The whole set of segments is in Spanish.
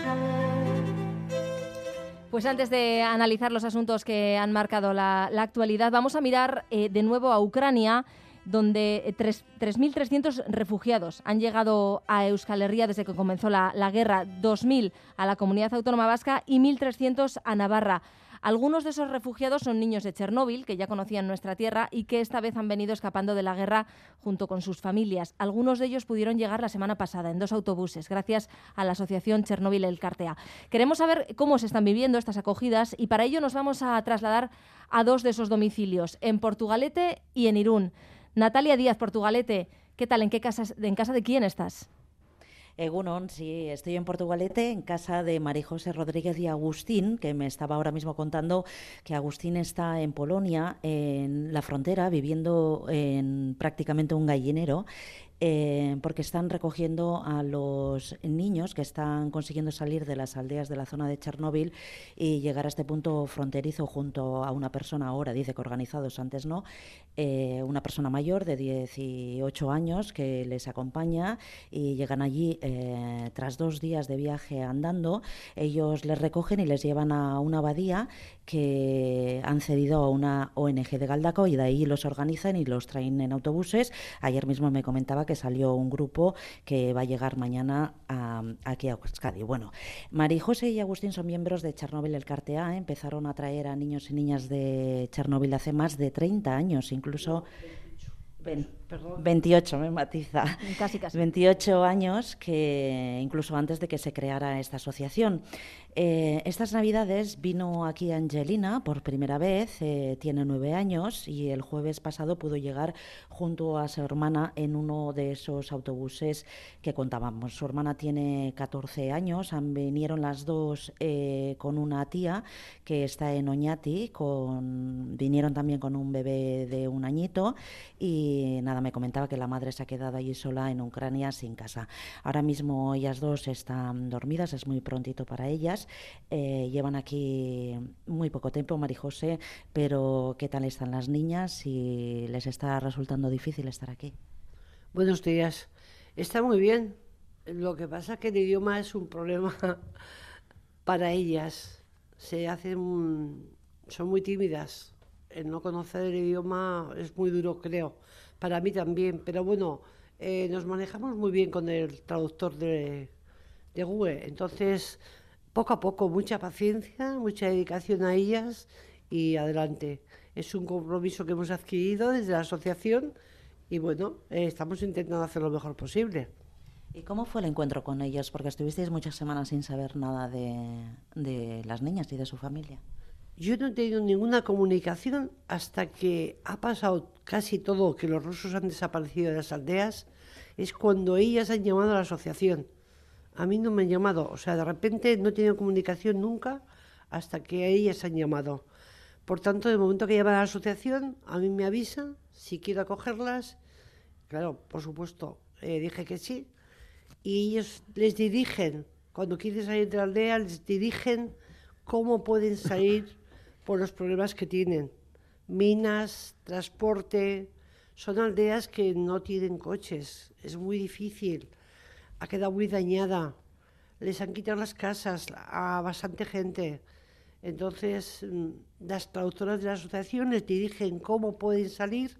Pues antes de analizar los asuntos que han marcado la actualidad, vamos a mirar de nuevo a Ucrania, donde 3.300 refugiados han llegado a Euskal Herria desde que comenzó la guerra, 2.000 a la Comunidad Autónoma Vasca y 1.300 a Navarra. Algunos de esos refugiados son niños de Chernóbil, que ya conocían nuestra tierra y que esta vez han venido escapando de la guerra junto con sus familias. Algunos de ellos pudieron llegar la semana pasada en 2 autobuses, gracias a la asociación Chernóbil Elkartea. Queremos saber cómo se están viviendo estas acogidas y para ello nos vamos a trasladar a 2 de esos domicilios, en Portugalete y en Irún. Natalia Díaz, Portugalete, ¿qué tal? ¿En casa de quién estás? Egunon, sí, estoy en Portugalete, en casa de María José Rodríguez y Agustín, que me estaba ahora mismo contando que Agustín está en Polonia, en la frontera, viviendo en prácticamente un gallinero, porque están recogiendo a los niños que están consiguiendo salir de las aldeas de la zona de Chernóbil y llegar a este punto fronterizo junto a una persona, ahora dice que organizados, antes no, una persona mayor de 18 años que les acompaña y llegan allí tras 2 días de viaje andando. Ellos les recogen y les llevan a una abadía que han cedido a una ONG de Galdacao y de ahí los organizan y los traen en autobuses. Ayer mismo me comentaba que salió un grupo que va a llegar mañana aquí a Euskadi. Bueno, María José y Agustín son miembros de Chernóbil Elkartea, empezaron a traer a niños y niñas de Chernóbil hace más de 30 años, incluso... 28, me matiza. Casi. 28 años, que incluso antes de que se creara esta asociación. Estas Navidades vino aquí Angelina por primera vez, tiene 9 años y el jueves pasado pudo llegar junto a su hermana en uno de esos autobuses que contábamos. Su hermana tiene 14 años, vinieron las dos con una tía que está en Oñati, vinieron también con un bebé de 1 añito y nada, me comentaba que la madre se ha quedado allí sola en Ucrania sin casa. Ahora mismo ellas dos están dormidas, es muy prontito para ellas. Llevan aquí muy poco tiempo, María José, pero ¿qué tal están las niñas y les está resultando difícil estar aquí? Buenos días. Está muy bien. Lo que pasa es que el idioma es un problema para ellas. Son muy tímidas. El no conocer el idioma es muy duro, creo. Para mí también, pero bueno, nos manejamos muy bien con el traductor de Google. Entonces, poco a poco, mucha paciencia, mucha dedicación a ellas y adelante. Es un compromiso que hemos adquirido desde la asociación y bueno, estamos intentando hacer lo mejor posible. ¿Y cómo fue el encuentro con ellos? Porque estuvisteis muchas semanas sin saber nada de las niñas y de su familia. Yo no he tenido ninguna comunicación hasta que ha pasado casi todo, que los rusos han desaparecido de las aldeas, es cuando ellas han llamado a la asociación. A mí no me han llamado, o sea, de repente no he tenido comunicación nunca hasta que ellas han llamado. Por tanto, de momento que llaman a la asociación, a mí me avisan si quiero acogerlas. Claro, por supuesto, dije que sí. Y ellos les dirigen, cuando quieren salir de la aldea, les dirigen cómo pueden salir por los problemas que tienen. Minas, transporte, son aldeas que no tienen coches, es muy difícil, ha quedado muy dañada, les han quitado las casas a bastante gente. Entonces, las traductoras de la asociación les dirigen cómo pueden salir.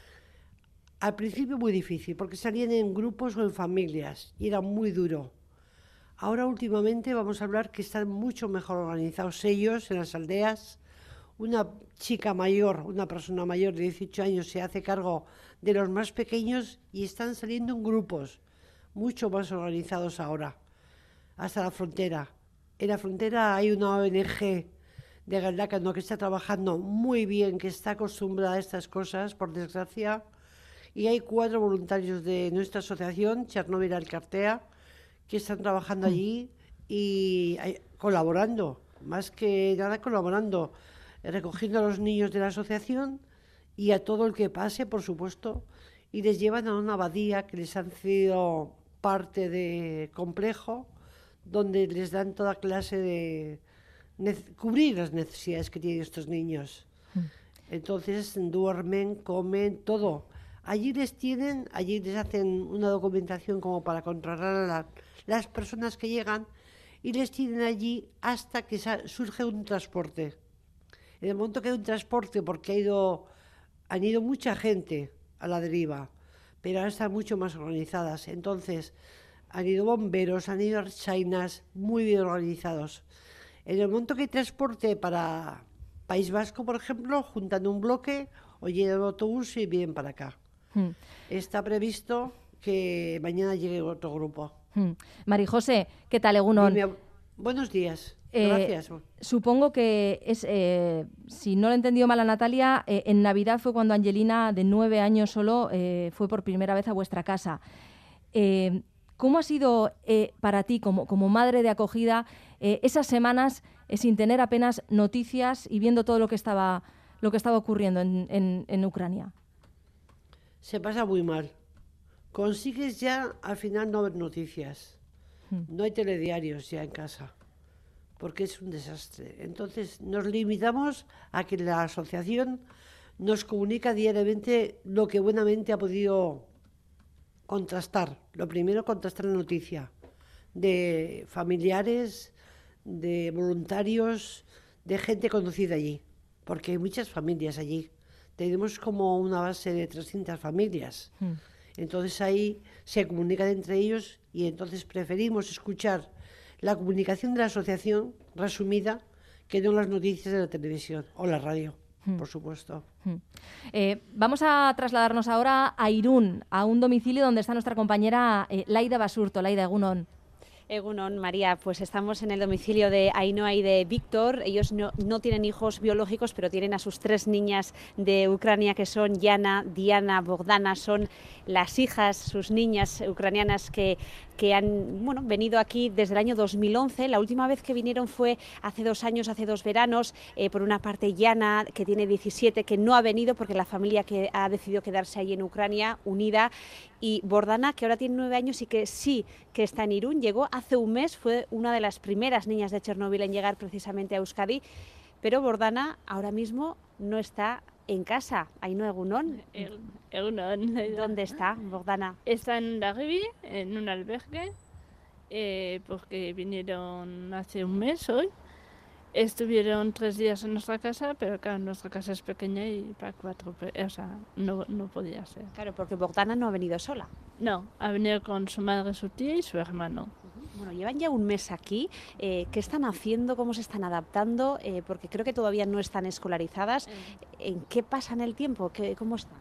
Al principio muy difícil, porque salían en grupos o en familias y era muy duro. Ahora últimamente vamos a hablar que están mucho mejor organizados ellos en las aldeas. Una chica mayor, una persona mayor de 18 años se hace cargo de los más pequeños y están saliendo en grupos, mucho más organizados ahora, hasta la frontera. En la frontera hay una ONG de Galdacao que está trabajando muy bien, que está acostumbrada a estas cosas, por desgracia, y hay 4 voluntarios de nuestra asociación, Chernóbil Elkartea, que están trabajando allí y colaborando, más que nada colaborando, recogiendo a los niños de la asociación y a todo el que pase, por supuesto, y les llevan a una abadía que les han cedido parte de complejo, donde les dan toda clase de cubrir las necesidades que tienen estos niños. Entonces duermen, comen, todo. Allí les hacen una documentación como para controlar a las personas que llegan y les tienen allí hasta que surge un transporte. En el momento que hay un transporte, porque han ido mucha gente a la deriva, pero ahora están mucho más organizadas. Entonces, han ido bomberos, han ido archainas, muy bien organizados. En el momento que hay transporte para País Vasco, por ejemplo, juntan un bloque o llegan un autobús y vienen para acá. Está previsto que mañana llegue otro grupo. María José, ¿qué tal, Egunon? Buenos días. Gracias. Supongo que si no lo he entendido mal a Natalia, en Navidad fue cuando Angelina, de 9 años solo, fue por primera vez a vuestra casa. ¿Cómo ha sido para ti, como madre de acogida, esas semanas sin tener apenas noticias y viendo todo lo que estaba ocurriendo en Ucrania? Se pasa muy mal. Consigues ya al final no ver noticias. No hay telediarios ya en casa, porque es un desastre. Entonces nos limitamos a que la asociación nos comunica diariamente lo que buenamente ha podido contrastar. Lo primero, contrastar la noticia de familiares, de voluntarios, de gente conocida allí, porque hay muchas familias allí. Tenemos como una base de 300 familias. Entonces ahí se comunican entre ellos y entonces preferimos escuchar la comunicación de la asociación resumida que no las noticias de la televisión o la radio, por supuesto. Vamos a trasladarnos ahora a Irún, a un domicilio donde está nuestra compañera Laida Basurto. Laida, Egunon. Egunon, María, pues estamos en el domicilio de Ainhoa y de Víctor. Ellos no tienen hijos biológicos, pero tienen a sus 3 niñas de Ucrania, que son Yana, Diana, Bogdana. Son las hijas, sus niñas ucranianas que han venido aquí desde el año 2011. La última vez que vinieron fue hace 2 años, hace 2 veranos. Por una parte, Yana, que tiene 17, que no ha venido porque la familia que ha decidido quedarse ahí en Ucrania, unida. Y Bogdana, que ahora tiene 9 años y que sí que está en Irún, llegó hace un mes, fue una de las primeras niñas de Chernóbil en llegar precisamente a Euskadi, pero Bogdana ahora mismo no está en casa. Ainhoa, Egunon. Egunon. ¿Dónde está Bogdana? Está en Larribi, en un albergue, porque vinieron hace un mes hoy. Estuvieron 3 días en nuestra casa, pero claro, nuestra casa es pequeña y para 4, o sea, no podía ser. Claro, porque Bogdana no ha venido sola. No, ha venido con su madre, su tía y su hermano. Bueno, llevan ya un mes aquí. ¿Qué están haciendo? ¿Cómo se están adaptando? Porque creo que todavía no están escolarizadas. ¿En qué pasan el tiempo? ¿Cómo están?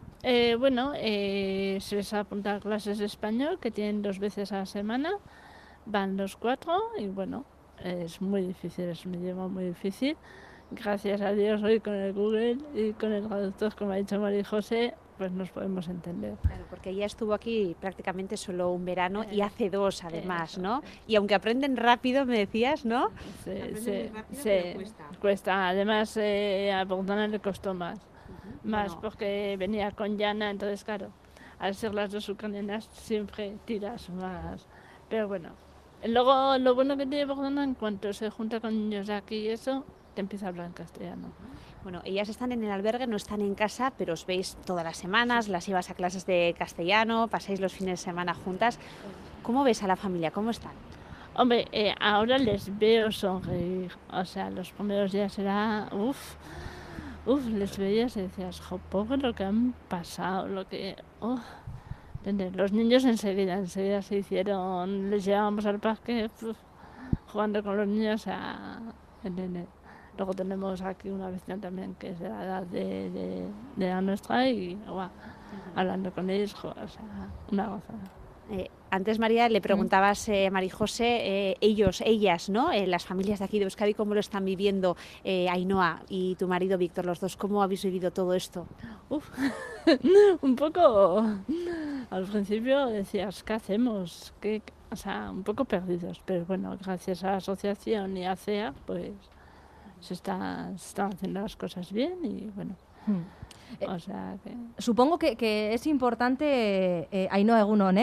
Se les apunta a clases de español, que tienen 2 veces a la semana. Van los 4 y bueno, es muy difícil, es un idioma muy difícil. Gracias a Dios hoy con el Google y con el traductor, como ha dicho María José, pues nos podemos entender. Claro, porque ella estuvo aquí prácticamente solo un verano y hace 2 además, ¿no? Y aunque aprenden rápido, me decías, ¿no? Sí, cuesta. Además, a Bogdana le costó más. Porque venía con Yana, entonces claro, al ser las 2 ucranianas siempre tiras más. Pero bueno, luego lo bueno que tiene Bogdana, en cuanto se junta con niños de aquí y eso, te empieza a hablar en castellano. Bueno, ellas están en el albergue, no están en casa, pero os veis todas las semanas, las llevas a clases de castellano, pasáis los fines de semana juntas. ¿Cómo ves a la familia? ¿Cómo están? Hombre, ahora les veo sonreír. O sea, los primeros días era... les veías y decías, jo, pobre lo que han pasado, lo que... Los niños enseguida se hicieron... Les llevábamos al parque jugando con los niños a... Luego tenemos aquí una vecina también que es de la edad de la nuestra y hablando con ellos, o sea, una gozada. Antes, María, le preguntabas, María José, ellas, ¿no? Las familias de aquí de Euskadi, ¿cómo lo están viviendo Ainhoa y tu marido Víctor, los dos? ¿Cómo habéis vivido todo esto? Un poco... Al principio decías, ¿qué hacemos? O sea, un poco perdidos, pero bueno, gracias a la asociación y a CEA, pues... Se están haciendo las cosas bien y bueno, o sea que... Supongo que es importante, Ainhoa, Egunon,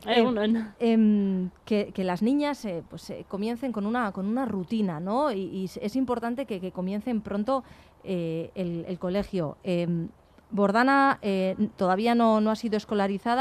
que las niñas comiencen con una rutina, ¿no? Y es importante que comiencen pronto el colegio. Bogdana todavía no ha sido escolarizada.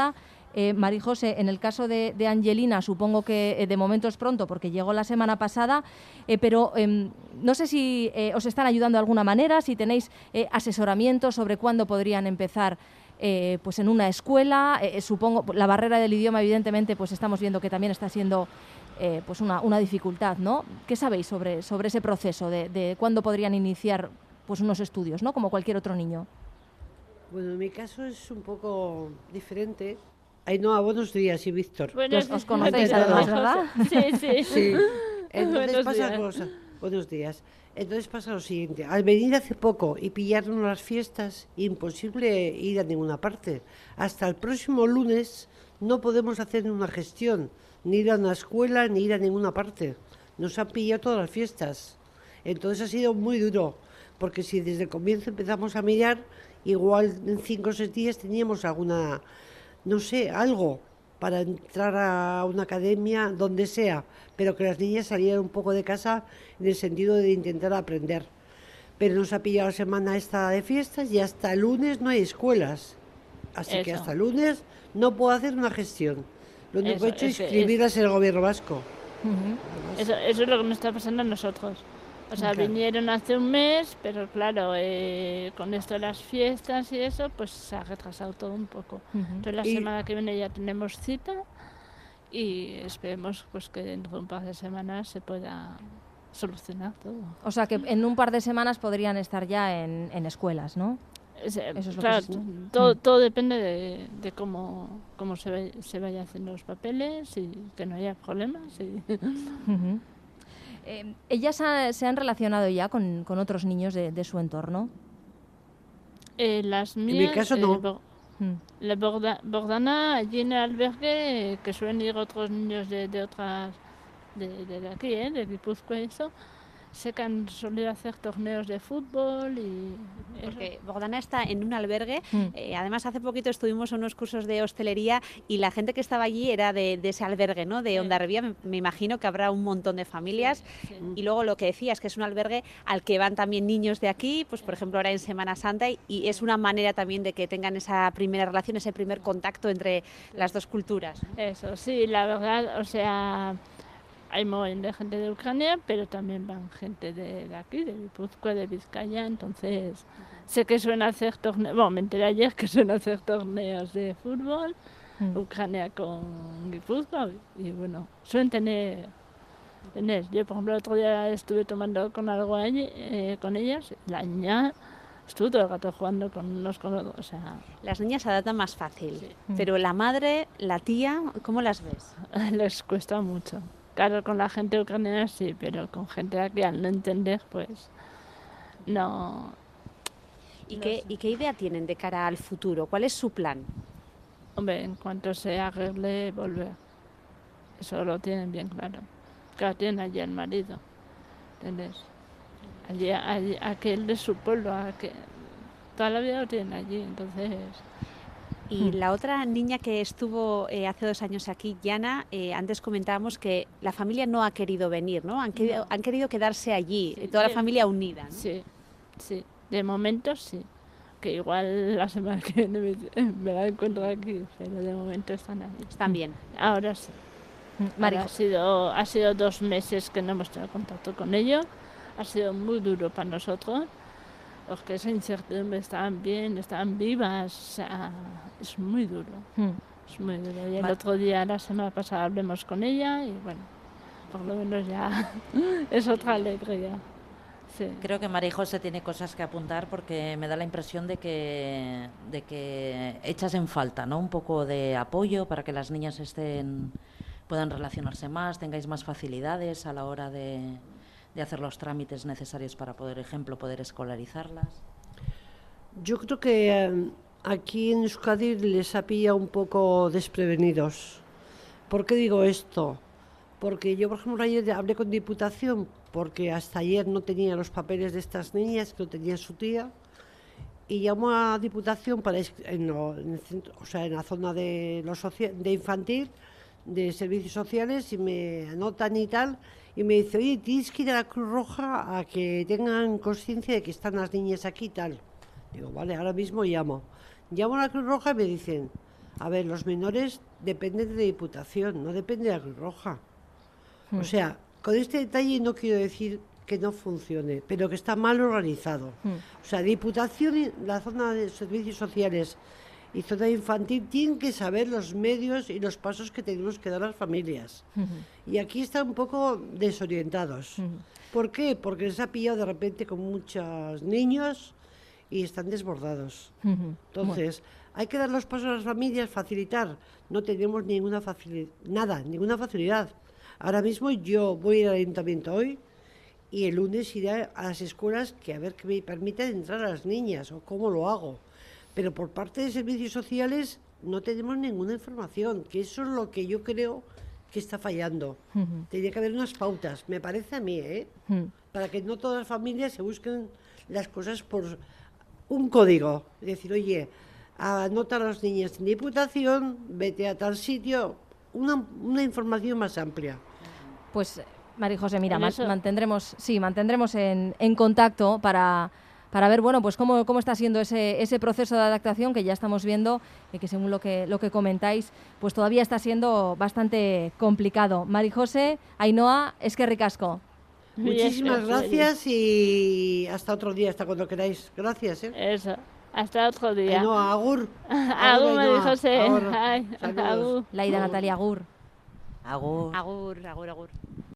Marijose, en el caso de Angelina, supongo que de momento es pronto porque llegó la semana pasada, pero no sé si os están ayudando de alguna manera, si tenéis asesoramiento sobre cuándo podrían empezar pues en una escuela. Supongo la barrera del idioma, evidentemente, pues estamos viendo que también está siendo pues una dificultad, ¿no? ¿Qué sabéis sobre ese proceso de cuándo podrían iniciar pues unos estudios, ¿no? Como cualquier otro niño. Bueno, en mi caso es un poco diferente. Ainhoa, buenos días, y Víctor. Os conocéis además, ¿verdad? Sí. Sí. Entonces Buenos pasa días. cosa. Buenos días. Entonces pasa lo siguiente. Al venir hace poco y pillarnos las fiestas, imposible ir a ninguna parte. Hasta el próximo lunes no podemos hacer una gestión, ni ir a una escuela, ni ir a ninguna parte. Nos han pillado todas las fiestas. Entonces ha sido muy duro, porque si desde el comienzo empezamos a mirar, igual en 5 o 6 días teníamos alguna, no sé, algo para entrar a una academia, donde sea, pero que las niñas salieran un poco de casa en el sentido de intentar aprender. Pero nos ha pillado la semana esta de fiestas y hasta el lunes no hay escuelas. Así que Eso. hasta el lunes no puedo hacer una gestión. Lo único que he hecho es inscribirlas en el gobierno vasco. Eso es lo que nos está pasando a nosotros. O sea, Claro. vinieron hace un mes, pero claro, con esto de las fiestas y eso, pues se ha retrasado todo un poco. Entonces la Y- semana que viene ya tenemos cita y esperemos pues que dentro de un par de semanas se pueda solucionar todo. O sea, que en un par de semanas podrían estar ya en escuelas, ¿no? Eso es lo que Claro, se- todo depende de cómo se vaya haciendo los papeles y que no haya problemas. Ujú. ¿Ellas se han relacionado ya con otros niños de su entorno? Las mi mías, caso no. Mm. La Bordana, allí en el albergue, que suelen ir otros niños de otras, de aquí, de Guipúzcoa y eso, sé que han solido hacer torneos de fútbol y eso. Porque Bogdana está en un albergue. Mm. Además, hace poquito estuvimos en unos cursos de hostelería y la gente que estaba allí era de ese albergue, ¿no? De Hondarribia. Me imagino que habrá un montón de familias. Sí. Y luego lo que decías, que es un albergue al que van también niños de aquí, pues por ejemplo ahora en Semana Santa, y es una manera también de que tengan esa primera relación, ese primer contacto entre las dos culturas. Eso, sí, la verdad, o sea, hay un montón de gente de Ucrania, pero también van gente de aquí, de Guipúzcoa, de Vizcaya, entonces sé que suelen hacer torneos, bueno, me enteré ayer que suelen hacer torneos de fútbol, Mm. Ucrania con Guipúzcoa, y bueno, suelen tener. Yo, por ejemplo, el otro día estuve tomando con algo allí, con ellas, la niña estuvo todo el rato jugando con unos con otros, o sea, Las niñas se adaptan más fácil, Sí. pero la madre, la tía, ¿cómo las ves? les cuesta mucho. Claro, con la gente ucraniana sí, pero con gente de aquí al no entender, pues no. ¿Y No qué, sé. ¿Y qué idea tienen de cara al futuro? ¿Cuál es su plan? Hombre, en cuanto se arregle, volver. Eso lo tienen bien claro. Claro, tienen allí al marido, ¿entendés? Allí, aquel de su pueblo, toda la vida lo tienen allí, entonces. Y la otra niña que estuvo hace 2 años aquí, Yana, antes comentábamos que la familia no ha querido venir, ¿no? Han querido quedarse allí, Sí, toda la sí. familia unida, ¿no? Sí, de momento sí. Que igual la semana que viene me la encuentro aquí, pero de momento están ahí. Están bien. Ahora sí. Marijo, Ahora ha sido 2 meses que no hemos tenido contacto con ellos. Ha sido muy duro para nosotros, porque esa incertidumbre, estaban bien, estaban vivas, o sea, es muy duro. mm. Es muy duro. Y el Ma- otro día, la semana pasada, hablemos con ella y bueno, por lo menos ya es otra alegría. Sí. Creo que María José tiene cosas que apuntar porque me da la impresión de que echas en falta, ¿no? Un poco de apoyo para que las niñas puedan relacionarse más, tengáis más facilidades a la hora de hacer los trámites necesarios para, por ejemplo, poder escolarizarlas. Yo creo que aquí en Euskadi les ha pillado un poco desprevenidos. ¿Por qué digo esto? Porque yo, por ejemplo, ayer hablé con Diputación, porque hasta ayer no tenía los papeles de estas niñas, que lo tenía su tía, y llamó a Diputación para en el centro, o sea, en la zona de infantil, de servicios sociales, y me anotan y tal, y me dice, oye, tienes que ir a la Cruz Roja a que tengan conciencia de que están las niñas aquí y tal. Digo, vale, ahora mismo llamo. Llamo a la Cruz Roja y me dicen, A ver, los menores dependen de Diputación, no depende de la Cruz Roja. O sea, con este detalle no quiero decir que no funcione, pero que está mal organizado. O sea, Diputación y la zona de servicios sociales y zona infantil tienen que saber los medios y los pasos que tenemos que dar a las familias. Y aquí están un poco desorientados. ¿Por qué? Porque les ha pillado de repente con muchos niños y están desbordados. Entonces, hay que dar los pasos a las familias, facilitar. No tenemos ninguna facilidad. Ahora mismo yo voy a ir al ayuntamiento hoy y el lunes iré a las escuelas que a ver que me permiten entrar a las niñas o cómo lo hago. Pero por parte de servicios sociales no tenemos ninguna información, que eso es lo que yo creo que está fallando. Tendría que haber unas pautas, me parece a mí, para que no todas las familias se busquen las cosas por un código. Es decir, oye, anota a las niñas en Diputación, vete a tal sitio, una información más amplia. Pues, María José, mira, En eso- mantendremos en contacto para ver, bueno, pues cómo está siendo ese proceso de adaptación que ya estamos viendo y que según lo que comentáis, pues todavía está siendo bastante complicado. María José, Ainhoa, eskerrik asko. Muchísimas gracias y hasta otro día, hasta cuando queráis. Gracias, ¿eh? Eso. Hasta otro día. Ainhoa, agur. Agur, María Ainhoa. José. Agur. Ay, Saludos. agur. Laida Natalia Agur. Agur. Agur, agur, agur.